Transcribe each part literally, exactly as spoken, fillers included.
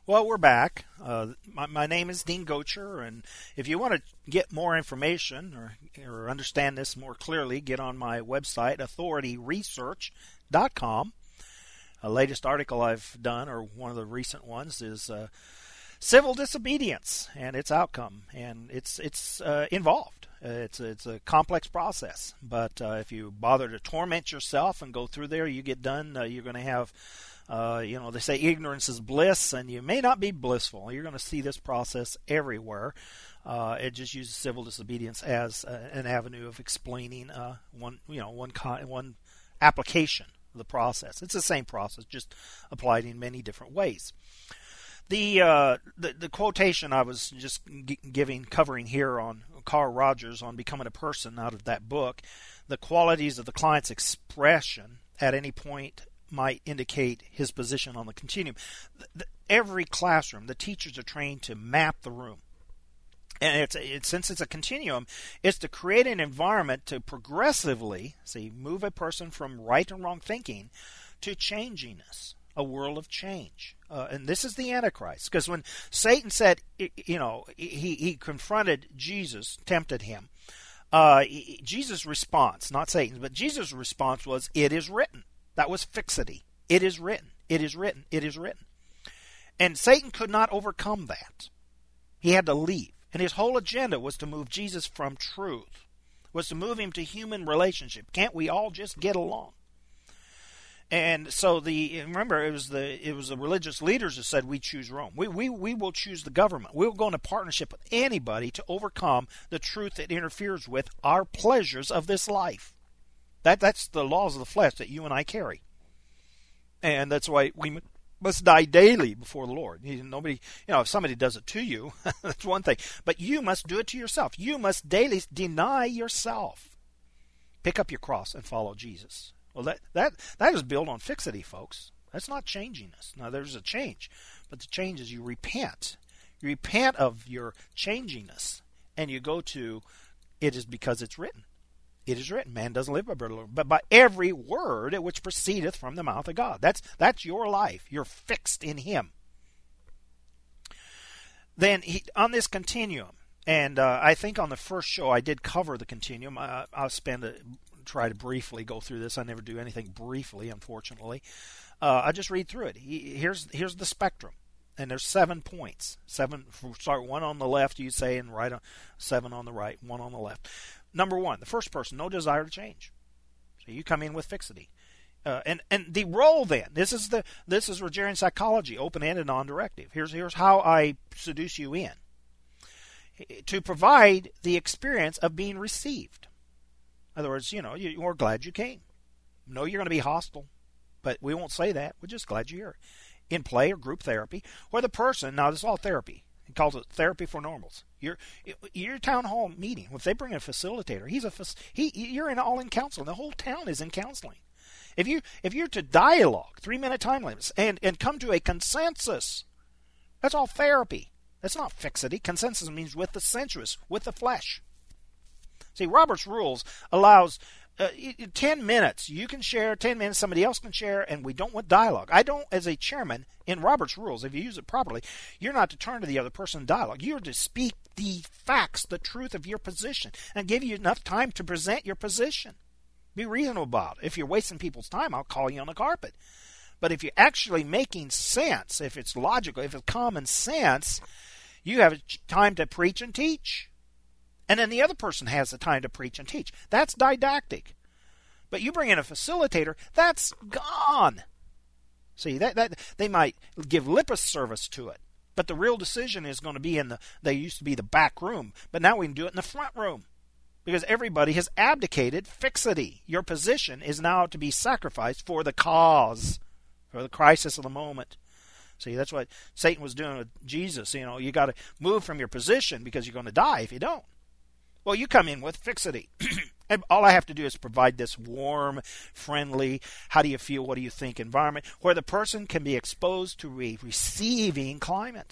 Well, we're back. Uh, my, my name is Dean Gocher, and if you want to get more information or, or understand this more clearly, get on my website, authority research dot com. A latest article I've done, or one of the recent ones, is uh, civil disobedience and its outcome, and it's it's uh, involved. Uh, it's it's a complex process, but uh, if you bother to torment yourself and go through there, you get done. Uh, you're going to have. Uh, you know, they say ignorance is bliss, and you may not be blissful. You're going to see this process everywhere. Uh, it just uses civil disobedience as uh, an avenue of explaining uh, one, you know, one con- one application of the process. It's the same process, just applied in many different ways. The uh, the, the quotation I was just g- giving, covering here on Carl Rogers on Becoming a Person out of that book, the qualities of the client's expression at any point might indicate his position on the continuum. Every classroom, the teachers are trained to map the room. And it's, it's since it's a continuum, it's to create an environment to progressively, see, move a person from right and wrong thinking to changiness, a world of change. Uh, and this is the Antichrist. Because when Satan said, you know, he, he confronted Jesus, tempted him, uh, Jesus' response, not Satan's, but Jesus' response was, "It is written." That was fixity. It is written. It is written. It is written. And Satan could not overcome that. He had to leave. And his whole agenda was to move Jesus from truth, was to move him to human relationship. Can't we all just get along? And so the remember it was the it was the religious leaders that said we choose Rome. We we we will choose the government. We'll go into partnership with anybody to overcome the truth that interferes with our pleasures of this life. That that's the laws of the flesh that you and I carry, and that's why we must die daily before the Lord. Nobody, you know, if somebody does it to you, that's one thing, but you must do it to yourself. You must daily deny yourself, pick up your cross, and follow Jesus. Well, that that that is built on fixity, folks. That's not changiness. Now, there's a change, but the change is you repent. You repent of your changiness, and you go to it is because it's written. It is written, man doesn't live by bread alone, but by every word which proceedeth from the mouth of God. That's that's your life. You're fixed in Him. Then he, on this continuum, and uh, I think on the first show I did cover the continuum. Uh, I'll spend a, try to briefly go through this. I never do anything briefly, unfortunately. Uh, I just read through it. He, here's here's the spectrum, and there's seven points. Seven. Start one on the left, you say, and right on seven on the right, one on the left. Number one, the first person, no desire to change. So you come in with fixity. Uh, and, and the role then, this is the this is Rogerian psychology, open-ended, non-directive. Here's, here's how I seduce you in. To provide the experience of being received. In other words, you know, you, we're glad you came. No, you're going to be hostile, but we won't say that. We're just glad you're here. In play or group therapy, where the person, now this is all therapy. He calls it therapy for normals. Your your town hall meeting, if they bring a facilitator, he's a he. You're in all in counseling. The whole town is in counseling. If you if you're to dialogue, three minute time limits, and and come to a consensus, that's all therapy. That's not fixity. Consensus means with the sensuous, with the flesh. See, Robert's Rules allows uh, ten minutes. You can share ten minutes. Somebody else can share, and we don't want dialogue. I don't, as a chairman, in Robert's Rules, if you use it properly, you're not to turn to the other person in dialogue. You're to speak the facts, the truth of your position, and give you enough time to present your position. Be reasonable about it. If you're wasting people's time, I'll call you on the carpet. But if you're actually making sense, if it's logical, if it's common sense, you have time to preach and teach. And then the other person has the time to preach and teach. That's didactic. But you bring in a facilitator, that's gone. See, that, that they might give lip service to it. But the real decision is going to be in the, they used to be the back room, but now we can do it in the front room. Because everybody has abdicated fixity. Your position is now to be sacrificed for the cause, for the crisis of the moment. See, that's what Satan was doing with Jesus. You know, you got to move from your position because you're going to die if you don't. Well, you come in with fixity. And all I have to do is provide this warm, friendly, how do you feel, what do you think environment where the person can be exposed to a receiving climate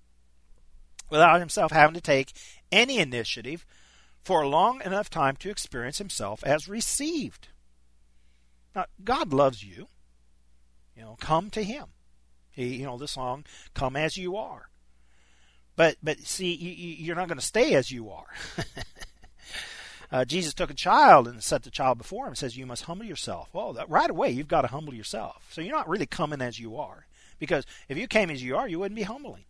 without himself having to take any initiative for a long enough time to experience himself as received. Now, God loves you. You know, come to Him. You know, the song, Come As You Are. But, but see, you, you're not going to stay as you are. uh, Jesus took a child and set the child before him and says, you must humble yourself. Well, that, right away, you've got to humble yourself. So you're not really coming as you are. Because if you came as you are, you wouldn't be humbling.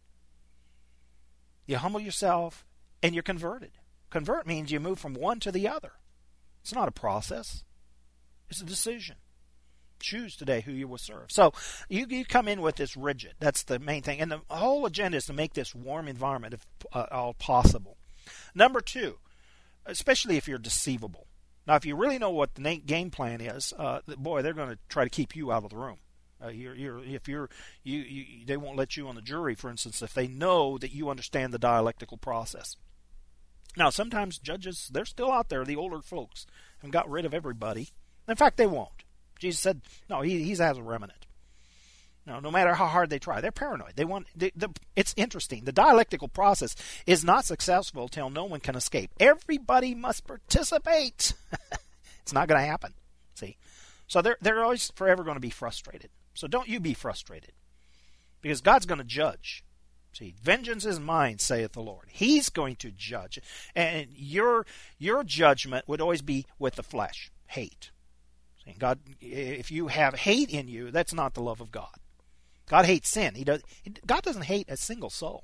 You humble yourself and you're converted. Convert means you move from one to the other. It's not a process. It's a decision. Choose today who you will serve. So you, you come in with this rigid. That's the main thing. And the whole agenda is to make this warm environment if uh, all possible. Number two, especially if you're deceivable. Now, if you really know what the game plan is, uh, boy, they're going to try to keep you out of the room. Uh, you're, you're, if you're, you, you, they won't let you on the jury, for instance, if they know that you understand the dialectical process. Now, sometimes judges, they're still out there, the older folks, and got rid of everybody. In fact, they won't. Jesus said, no, he, he has a remnant. No, no matter how hard they try, they're paranoid. They want. They, the, it's interesting. The dialectical process is not successful till no one can escape. Everybody must participate. It's not going to happen. See, so they're they're always forever going to be frustrated. So don't you be frustrated, because God's going to judge. See, vengeance is mine, saith the Lord. He's going to judge, and your your judgment would always be with the flesh, hate. God, if you have hate in you, that's not the love of God. God hates sin. He does. God doesn't hate a single soul.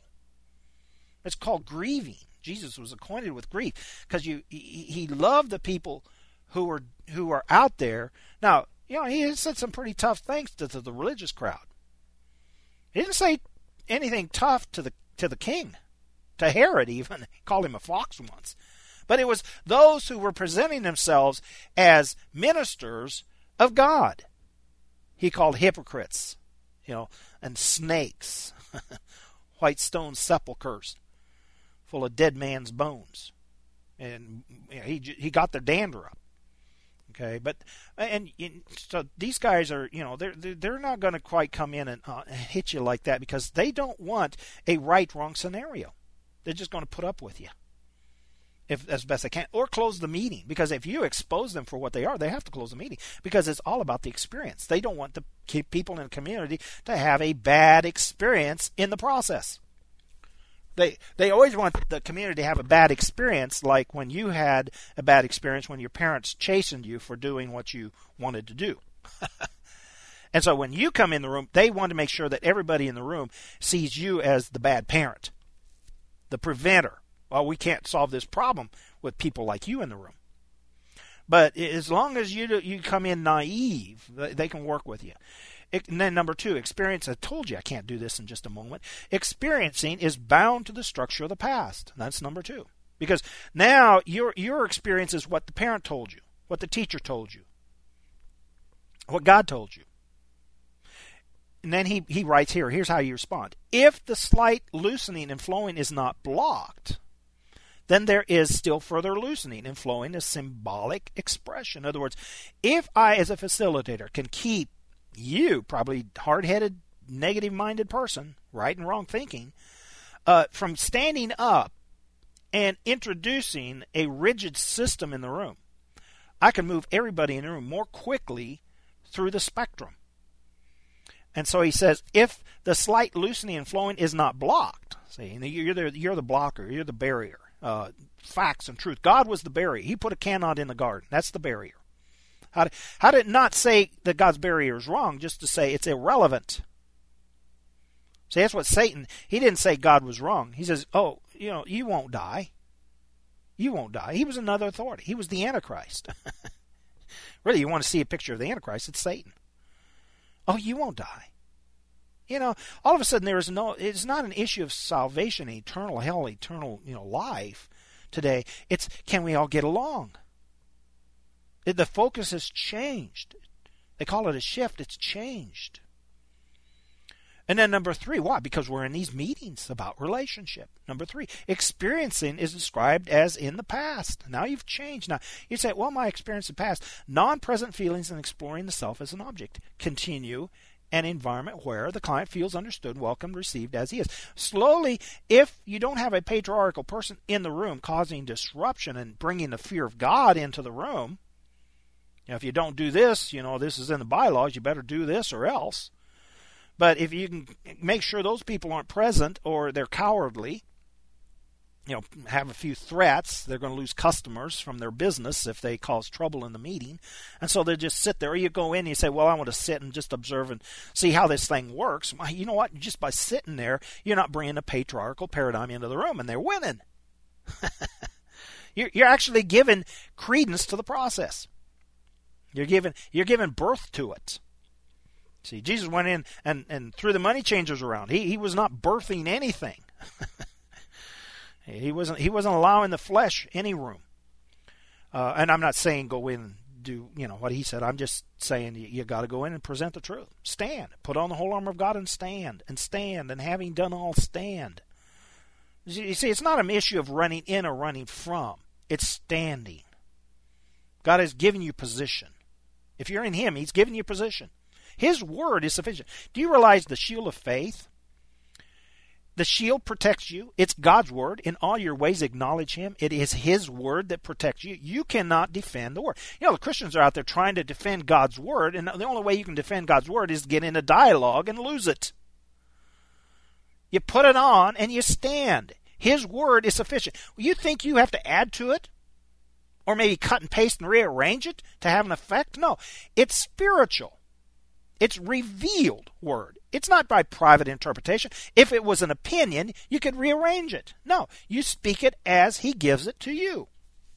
It's called grieving. Jesus was acquainted with grief because you he, he loved the people who were who are out there. Now, you know, he said some pretty tough things to, to the religious crowd. He didn't say anything tough to the to the king, to Herod even. He called him a fox once. But it was those who were presenting themselves as ministers of God. He called hypocrites, you know, and snakes, white stone sepulchres full of dead man's bones. And you know, he he got their dander up. Okay, but and, and so these guys are, you know, they're they're not going to quite come in and uh, hit you like that because they don't want a right-wrong scenario. They're just going to put up with you. If as best they can, or close the meeting, because if you expose them for what they are, they have to close the meeting because it's all about the experience. They don't want to keep people in the community to have a bad experience in the process. They they always want the community to have a bad experience, like when you had a bad experience when your parents chastened you for doing what you wanted to do. And so when you come in the room, they want to make sure that everybody in the room sees you as the bad parent, the preventer. Well, we can't solve this problem with people like you in the room. But as long as you you come in naive, they can work with you. And then number two, experience. I told you I can't do this in just a moment. Experiencing is bound to the structure of the past. That's number two. Because now your your experience is what the parent told you, what the teacher told you, what God told you. And then he, he writes here, here's how you respond. If the slight loosening and flowing is not blocked, then there is still further loosening and flowing, a symbolic expression. In other words, if I, as a facilitator, can keep you, probably hard-headed, negative-minded person, right and wrong thinking, uh, from standing up and introducing a rigid system in the room, I can move everybody in the room more quickly through the spectrum. And so he says, if the slight loosening and flowing is not blocked, see, you're the, you're the blocker, you're the barrier. Uh, facts and truth. God was the barrier. He put a cannot in the garden. That's the barrier. How did, how did it not say that God's barrier is wrong, just to say it's irrelevant? See, that's what Satan, he didn't say God was wrong. He says, oh, you know, you won't die. You won't die. He was another authority. He was the Antichrist. Really, you want to see a picture of the Antichrist, it's Satan. Oh, you won't die. You know, all of a sudden there is no, it's not an issue of salvation, eternal hell, eternal, you know, life today. It's, can we all get along? The focus has changed. They call it a shift. It's changed. And then number three, why? Because we're in these meetings about relationship. Number three, experiencing is described as in the past. Now you've changed. Now you say, well, my experience in the past, non-present feelings and exploring the self as an object. Continue an environment where the client feels understood, welcomed, received as he is. Slowly, if you don't have a patriarchal person in the room causing disruption and bringing the fear of God into the room, you know, if you don't do this, you know, this is in the bylaws, you better do this or else. But if you can make sure those people aren't present or they're cowardly, you know, have a few threats, they're going to lose customers from their business if they cause trouble in the meeting. And so they just sit there. Or you go in and you say, well, I want to sit and just observe and see how this thing works. Well, you know what? Just by sitting there, you're not bringing a patriarchal paradigm into the room, and they're winning. you're, you're actually giving credence to the process. You're giving, you're giving birth to it. See, Jesus went in and, and threw the money changers around. He he was not birthing anything. he wasn't he wasn't allowing the flesh any room. Uh, and I'm not saying go in and do you know what he said. I'm just saying you, you got to go in and present the truth. Stand, put on the whole armor of God and stand and stand. And having done all, stand. You see, it's not an issue of running in or running from. It's standing. God has given you position. If you're in Him, He's given you position. His word is sufficient. Do you realize the shield of faith? The shield protects you. It's God's word. In all your ways, acknowledge Him. It is His word that protects you. You cannot defend the word. You know, the Christians are out there trying to defend God's word, and the only way you can defend God's word is to get in a dialogue and lose it. You put it on and you stand. His word is sufficient. You think you have to add to it? Or maybe cut and paste and rearrange it to have an effect? No. It's spiritual. It's revealed word. It's not by private interpretation. If it was an opinion, you could rearrange it. No, you speak it as He gives it to you.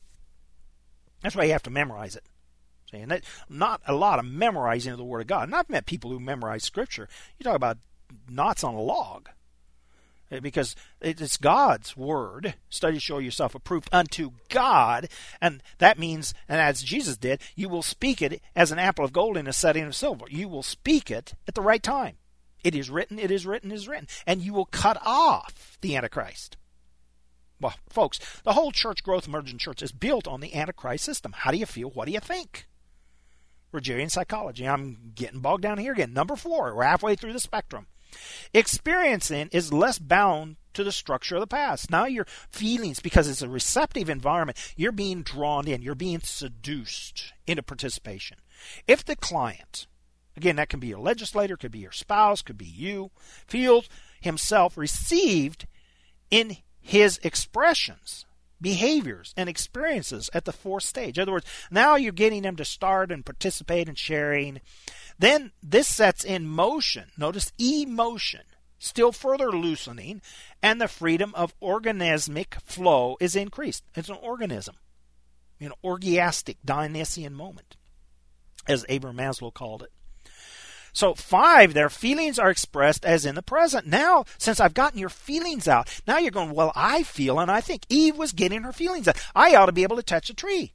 That's why you have to memorize it. See, and that, not a lot of memorizing of the Word of God. And I've met people who memorize Scripture. You talk about knots on a log. Because it's God's word. Study show yourself approved unto God. And that means, and as Jesus did, you will speak it as an apple of gold in a setting of silver. You will speak it at the right time. It is written, it is written, it is written. And you will cut off the Antichrist. Well, folks, the whole church growth emergent church is built on the Antichrist system. How do you feel? What do you think? Rogerian psychology. I'm getting bogged down here again. Number four. We're halfway through the spectrum. Experiencing is less bound to the structure of the past. Now your feelings, because it's a receptive environment, you're being drawn in. You're being seduced into participation. If the client, again, that can be your legislator, could be your spouse, could be you, feels himself received in his expressions, behaviors, and experiences at the fourth stage. In other words, now you're getting them to start and participate in sharing. Then this sets in motion, notice emotion, still further loosening, and the freedom of organismic flow is increased. It's an organism, an orgiastic Dionysian moment, as Abraham Maslow called it. So five, their feelings are expressed as in the present. Now, since I've gotten your feelings out, now you're going, well, I feel and I think. Eve was getting her feelings out. I ought to be able to touch a tree.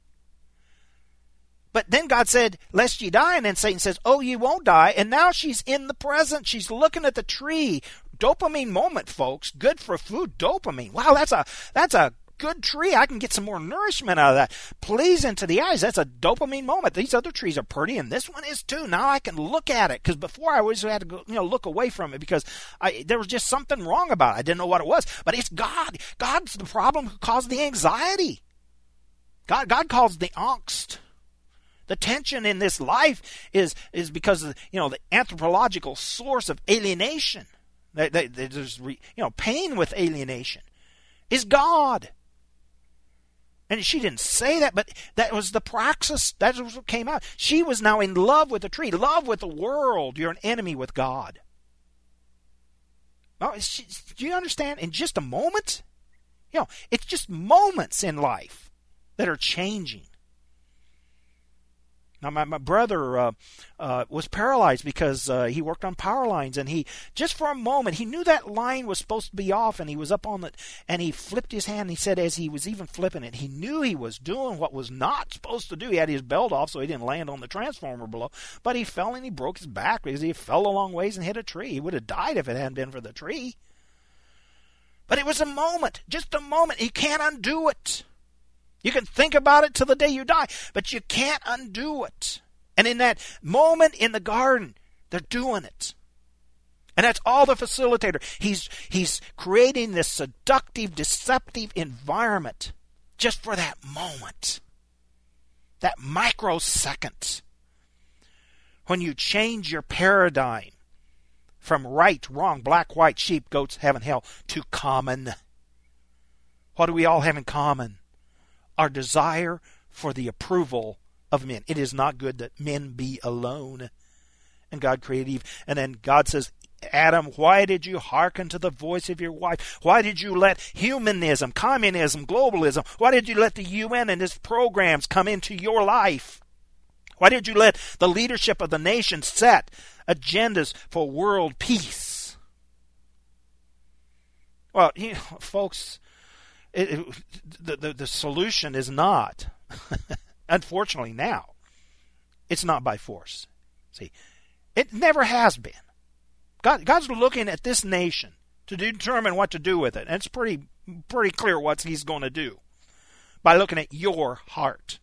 But then God said, lest ye die. And then Satan says, oh, you won't die. And now she's in the present. She's looking at the tree. Dopamine moment, folks. Good for food. Dopamine. Wow, that's a that's a good tree. I can get some more nourishment out of that. Pleasing to the eyes. That's a dopamine moment. These other trees are pretty, and this one is too. Now I can look at it. Because before I always had to go, you know, look away from it because I, there was just something wrong about it. I didn't know what it was. But it's God. God's the problem who caused the anxiety. God, God caused the angst. The tension in this life is is because of, you know, the anthropological source of alienation. There's, you know, pain with alienation is God. And she didn't say that, but that was the praxis. That was what came out. She was now in love with the tree, love with the world. You're an enemy with God. Oh, do you understand? In just a moment, you know, it's just moments in life that are changing. Now, my, my brother uh, uh, was paralyzed because uh, he worked on power lines, and he, just for a moment, he knew that line was supposed to be off, and he was up on it, and he flipped his hand, and he said as he was even flipping it, he knew he was doing what was not supposed to do. He had his belt off so he didn't land on the transformer below, but he fell and he broke his back because he fell a long ways and hit a tree. He would have died if it hadn't been for the tree. But it was a moment, just a moment. He can't undo it. You can think about it till the day you die, but you can't undo it. And in that moment in the garden, they're doing it. And that's all the facilitator. He's, he's creating this seductive, deceptive environment just for that moment. That microsecond. When you change your paradigm from right, wrong, black, white, sheep, goats, heaven, hell, to common. What do we all have in common? Our desire for the approval of men. It is not good that men be alone. And God created Eve. And then God says, Adam, why did you hearken to the voice of your wife? Why did you let humanism, communism, globalism, why did you let the U N and its programs come into your life? Why did you let the leadership of the nation set agendas for world peace? Well, you know, folks, it, it, the, the, the solution is not, unfortunately now, it's not by force. See, it never has been. God, God's looking at this nation to determine what to do with it. And it's pretty pretty clear what he's going to do by looking at your heart.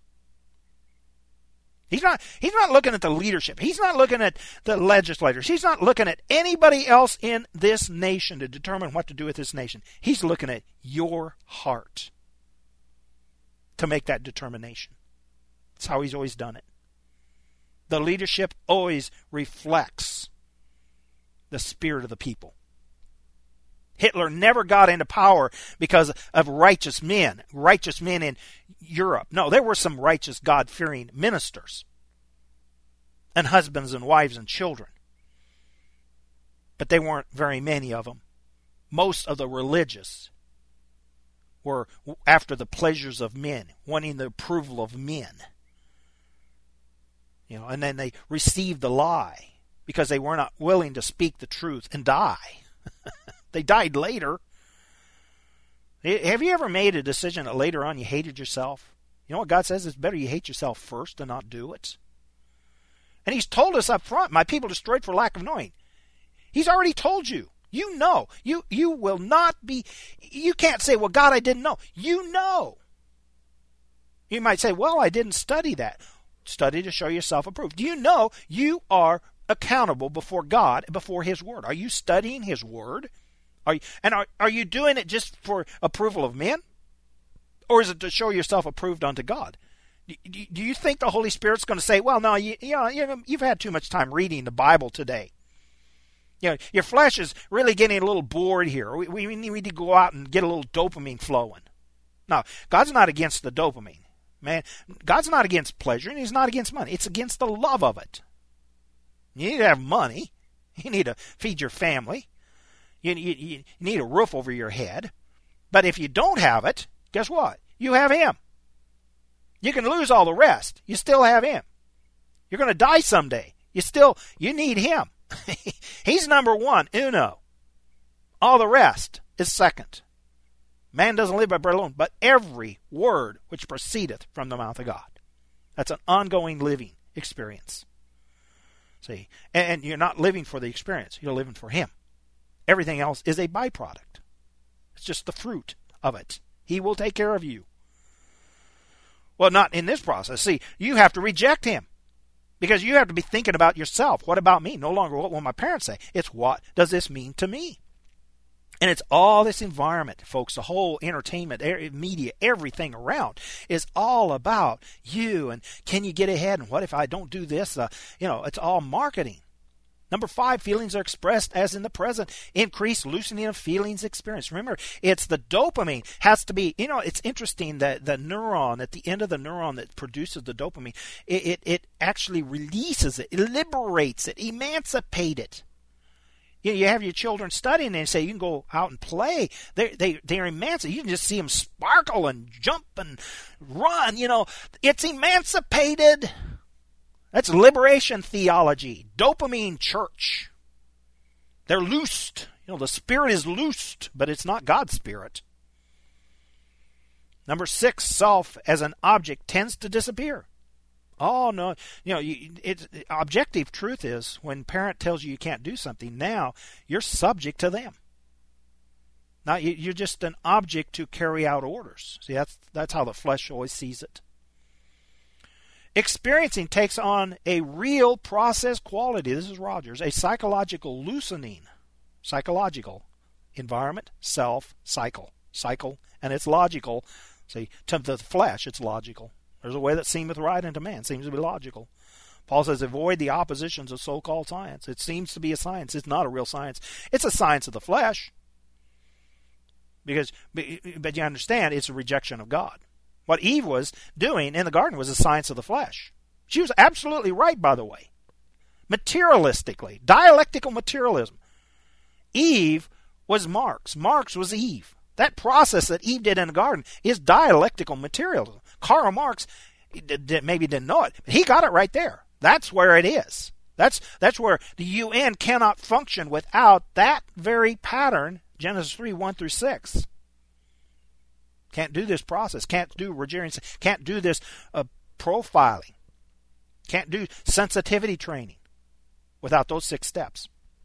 He's not, he's not looking at the leadership. He's not looking at the legislators. He's not looking at anybody else in this nation to determine what to do with this nation. He's looking at your heart to make that determination. That's how he's always done it. The leadership always reflects the spirit of the people. Hitler never got into power because of righteous men, righteous men in Europe. No, there were some righteous, God-fearing ministers and husbands and wives and children. But they weren't very many of them. Most of the religious were after the pleasures of men, wanting the approval of men. You know, and then they received the lie because they were not willing to speak the truth and die. They died later. Have you ever made a decision that later on you hated yourself? You know what God says? It's better you hate yourself first than not do it. And he's told us up front, my people destroyed for lack of knowing. He's already told you. You know. You, you will not be, you can't say, well, God, I didn't know. You know. You might say, well, I didn't study that. Study to show yourself approved. Do you know you are accountable before God, before his word? Are you studying his word? Are you, and are, are you doing it just for approval of men? Or is it to show yourself approved unto God? Do, do, do you think the Holy Spirit's going to say, well, no, you, you know, you've had too much time reading the Bible today. You know, your flesh is really getting a little bored here. We, we need to go out and get a little dopamine flowing. No, God's not against the dopamine. Man, God's not against pleasure, and he's not against money. It's against the love of it. You need to have money. You need to feed your family. You, you, you need a roof over your head. But if you don't have it, guess what? You have him. You can lose all the rest. You still have him. You're going to die someday. You still, you need him. He's number one, uno. All the rest is second. Man doesn't live by bread alone, but every word which proceedeth from the mouth of God. That's an ongoing living experience. See, and you're not living for the experience. You're living for him. Everything else is a byproduct. It's just the fruit of it. He will take care of you. Well, not in this process. See, you have to reject him. Because you have to be thinking about yourself. What about me? No longer what will my parents say. It's what does this mean to me? And it's all this environment, folks, the whole entertainment, media, everything around is all about you and can you get ahead and what if I don't do this? Uh, you know, it's all marketing. Number five, feelings are expressed as in the present. Increased loosening of feelings experience. Remember, it's the dopamine has to be, you know, it's interesting that the neuron, at the end of the neuron that produces the dopamine, it, it, it actually releases it, it liberates it, emancipates it. You know, you have your children studying and say you can go out and play. They they they're emancipated. You can just see them sparkle and jump and run. You know, it's emancipated. That's liberation theology. Dopamine church. They're loosed. You know, the spirit is loosed, but it's not God's spirit. Number six, self as an object tends to disappear. Oh, no. You know, you, it's, objective truth is when parent tells you you can't do something, now you're subject to them. Now you, you're just an object to carry out orders. See, that's, that's how the flesh always sees it. Experiencing takes on a real process quality. This is Rogers. A psychological loosening. Psychological. Environment, self, cycle. Cycle, and it's logical. See, to the flesh, it's logical. There's a way that seemeth right unto man. Seems to be logical. Paul says, avoid the oppositions of so-called science. It seems to be a science. It's not a real science. It's a science of the flesh. Because, but you understand, it's a rejection of God. What Eve was doing in the garden was a science of the flesh. She was absolutely right, by the way. Materialistically, dialectical materialism. Eve was Marx. Marx was Eve. That process that Eve did in the garden is dialectical materialism. Karl Marx maybe didn't know it, but he got it right there. That's where it is. That's that's where the U N cannot function without that very pattern, Genesis three, one through six. Can't do this process. Can't do Rogerian. Can't do this uh, profiling. Can't do sensitivity training without those six steps.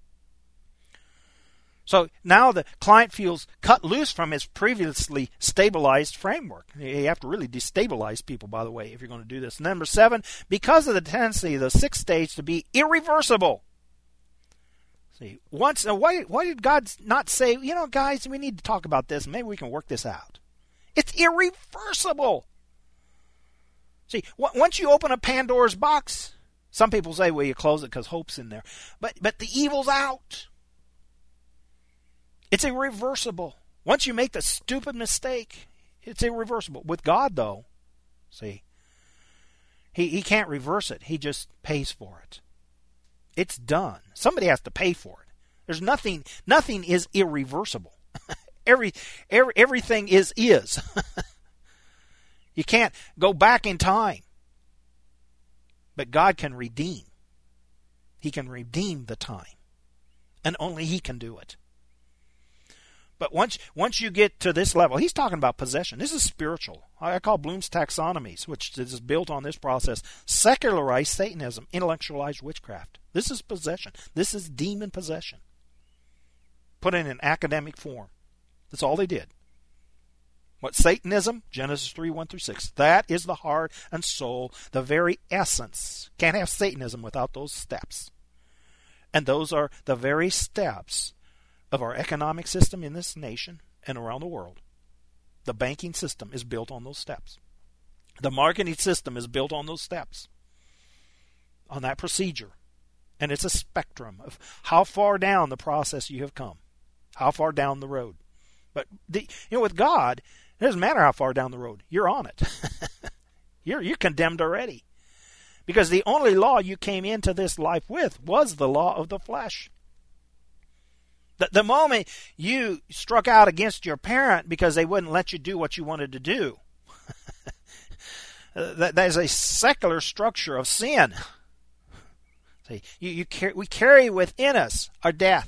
So now the client feels cut loose from his previously stabilized framework. You have to really destabilize people, by the way, if you're going to do this. Number seven, because of the tendency of the sixth stage to be irreversible. See, once, why, why did God not say, you know, guys, we need to talk about this. Maybe we can work this out. It's irreversible. See, once you open a Pandora's box, some people say, well, you close it because hope's in there. But, but the evil's out. It's irreversible. Once you make the stupid mistake, it's irreversible. With God, though, see, he, he can't reverse it. He just pays for it. It's done. Somebody has to pay for it. There's nothing, nothing is irreversible. Every, every, everything is is. You can't go back in time. But God can redeem. He can redeem the time. And only He can do it. But once once you get to this level, he's talking about possession. This is spiritual. I call Bloom's taxonomies, which is built on this process, secularized Satanism, intellectualized witchcraft. This is possession. This is demon possession. Put in an academic form. That's all they did. What Satanism? Genesis three, one through six. That is the heart and soul, the very essence. Can't have Satanism without those steps. And those are the very steps of our economic system in this nation and around the world. The banking system is built on those steps. The marketing system is built on those steps, on that procedure. And it's a spectrum of how far down the process you have come, how far down the road. But the, you know, with God, it doesn't matter how far down the road. You're on it. you're you're condemned already. Because the only law you came into this life with was the law of the flesh. The, the moment you struck out against your parent because they wouldn't let you do what you wanted to do, that, that is a secular structure of sin. See, you, you carry, we carry within us our death.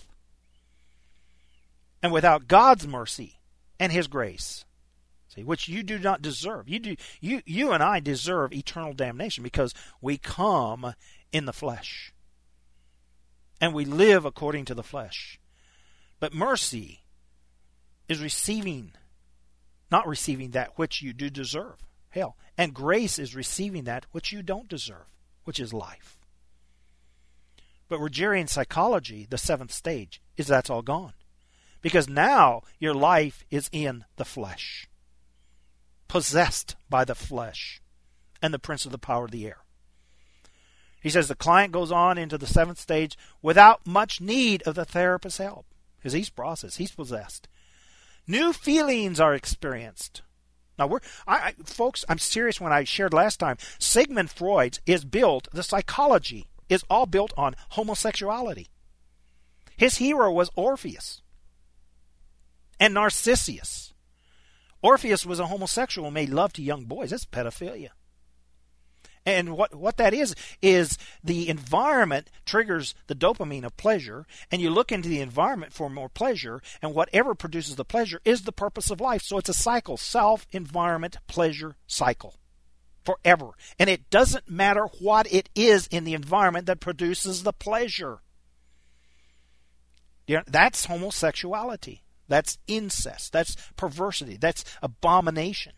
And without God's mercy and His grace, see, which you do not deserve. You do you you and I deserve eternal damnation because we come in the flesh. And we live according to the flesh. But mercy is receiving, not receiving that which you do deserve. Hell. And grace is receiving that which you don't deserve, which is life. But Rogerian psychology, the seventh stage, is that's all gone. Because now your life is in the flesh. Possessed by the flesh and the prince of the power of the air. He says the client goes on into the seventh stage without much need of the therapist's help. Because he's processed, he's possessed. New feelings are experienced. Now, we're, I, I, folks, I'm serious when I shared last time. Sigmund Freud's is built, the psychology is all built on homosexuality. His hero was Orpheus and Narcissus. Orpheus was a homosexual and made love to young boys. That's pedophilia. And what, what that is, is the environment triggers the dopamine of pleasure, and you look into the environment for more pleasure, and whatever produces the pleasure is the purpose of life. So it's a cycle, self-environment, pleasure cycle, forever. And it doesn't matter what it is in the environment that produces the pleasure. You know, that's homosexuality. That's incest. That's perversity. That's abomination.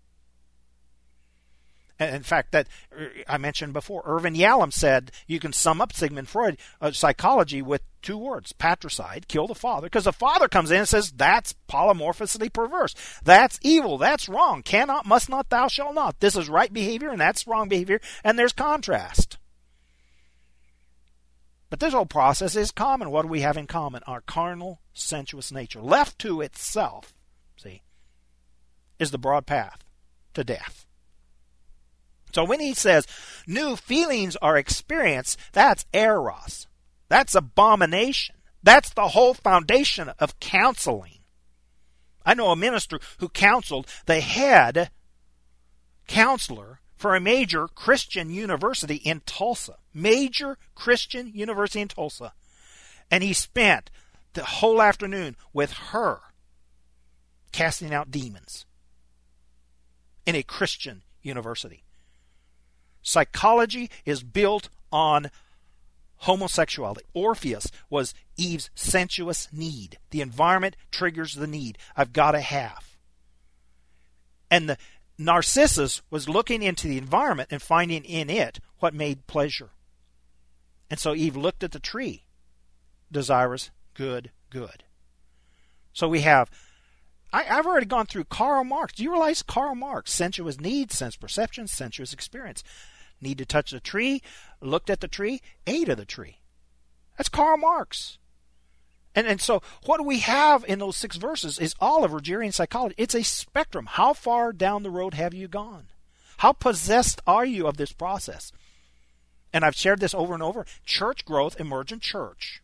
In fact, that I mentioned before, Irvin Yalom said you can sum up Sigmund Freud uh, psychology with two words: patricide, kill the father. Because the father comes in and says that's polymorphously perverse. That's evil. That's wrong. Cannot, must not, thou shalt not. This is right behavior and that's wrong behavior. And there's contrast. But this whole process is common. What do we have in common? Our carnal, sensuous nature, left to itself, see, is the broad path to death. So when he says new feelings are experienced, that's eros. That's abomination. That's the whole foundation of counseling. I know a minister who counseled the head counselor for a major Christian university in Tulsa. Major Christian university in Tulsa. And he spent the whole afternoon with her casting out demons in a Christian university. Psychology is built on homosexuality. Orpheus was Eve's sensuous need. The environment triggers the need. I've got to have. And the Narcissus was looking into the environment and finding in it what made pleasure. And so Eve looked at the tree. Desirous, good, good. So we have, I, I've already gone through Karl Marx. Do you realize Karl Marx? Sensuous need, sense perception, sensuous experience. Need to touch the tree, looked at the tree, ate of the tree. That's Karl Marx. And and so what we have in those six verses is all of Rogerian psychology. It's a spectrum. How far down the road have you gone? How possessed are you of this process? And I've shared this over and over. Church growth, emergent church,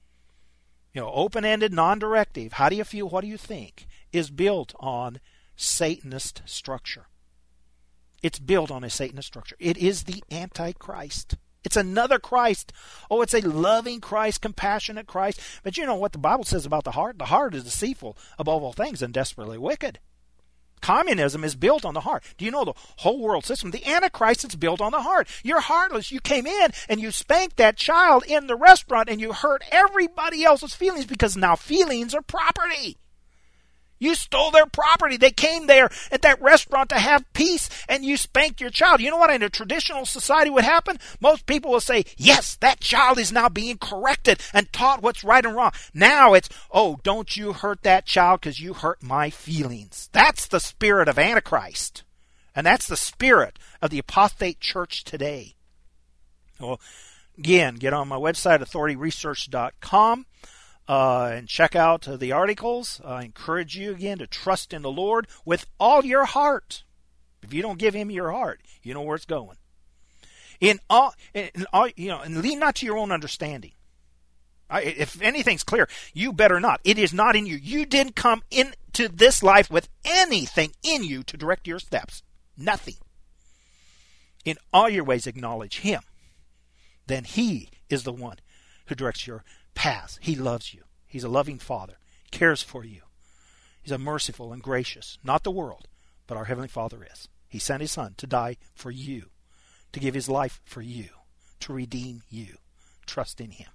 you know, open-ended, non-directive, how do you feel, what do you think, is built on Satanist structure. It's built on a Satanist structure. It is the Antichrist. It's another Christ. Oh, it's a loving Christ, compassionate Christ. But you know what the Bible says about the heart? The heart is deceitful above all things and desperately wicked. Communism is built on the heart. Do you know the whole world system? The Antichrist is built on the heart. You're heartless. You came in and you spanked that child in the restaurant and you hurt everybody else's feelings because now feelings are property. You stole their property. They came there at that restaurant to have peace, and you spanked your child. You know what in a traditional society would happen? Most people will say, yes, that child is now being corrected and taught what's right and wrong. Now it's, oh, don't you hurt that child because you hurt my feelings. That's the spirit of Antichrist. And that's the spirit of the apostate church today. Well, again, get on my website, authority research dot com. Uh, and check out uh, the articles. I encourage you again to trust in the Lord with all your heart. If you don't give Him your heart, you know where it's going. In all, in all you know, and lean not to your own understanding. I, if anything's clear, you better not. It is not in you. You didn't come into this life with anything in you to direct your steps. Nothing. In all your ways, acknowledge Him. Then He is the one who directs your paths. He loves you. He's a loving Father. He cares for you. He's a merciful and gracious, not the world, but our Heavenly Father is. He sent His Son to die for you, to give His life for you, to redeem you. Trust in Him.